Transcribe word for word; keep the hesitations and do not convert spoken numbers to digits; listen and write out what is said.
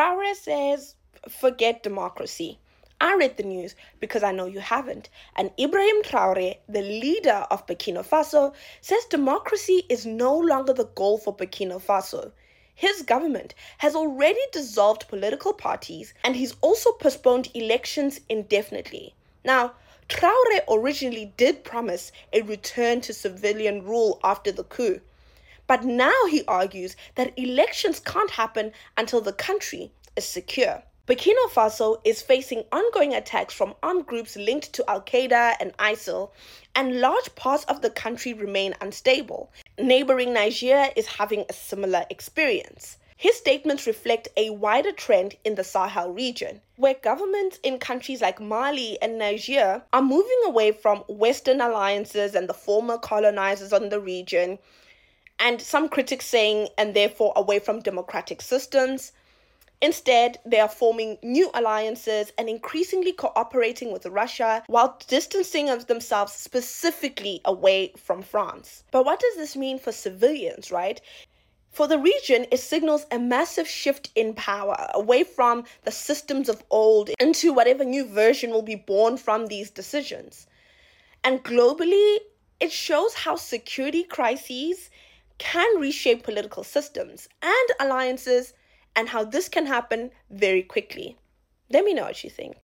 Traore says, forget democracy. I read the news because I know you haven't. And Ibrahim Traore, the leader of Burkina Faso, says democracy is no longer the goal for Burkina Faso. His government has already dissolved political parties and he's also postponed elections indefinitely. Now, Traore originally did promise a return to civilian rule after the coup. But now he argues that elections can't happen until the country is secure. Burkina Faso is facing ongoing attacks from armed groups linked to Al-Qaeda and ISIL, and large parts of the country remain unstable. Neighboring Niger is having a similar experience. His statements reflect a wider trend in the Sahel region, where governments in countries like Mali and Niger are moving away from Western alliances and the former colonizers on the region, and some critics saying, and therefore away from democratic systems. Instead, they are forming new alliances and increasingly cooperating with Russia while distancing themselves specifically away from France. But what does this mean for civilians, right? For the region, it signals a massive shift in power away from the systems of old into whatever new version will be born from these decisions. And globally, it shows how security crises can reshape political systems and alliances, and how this can happen very quickly. Let me know what you think.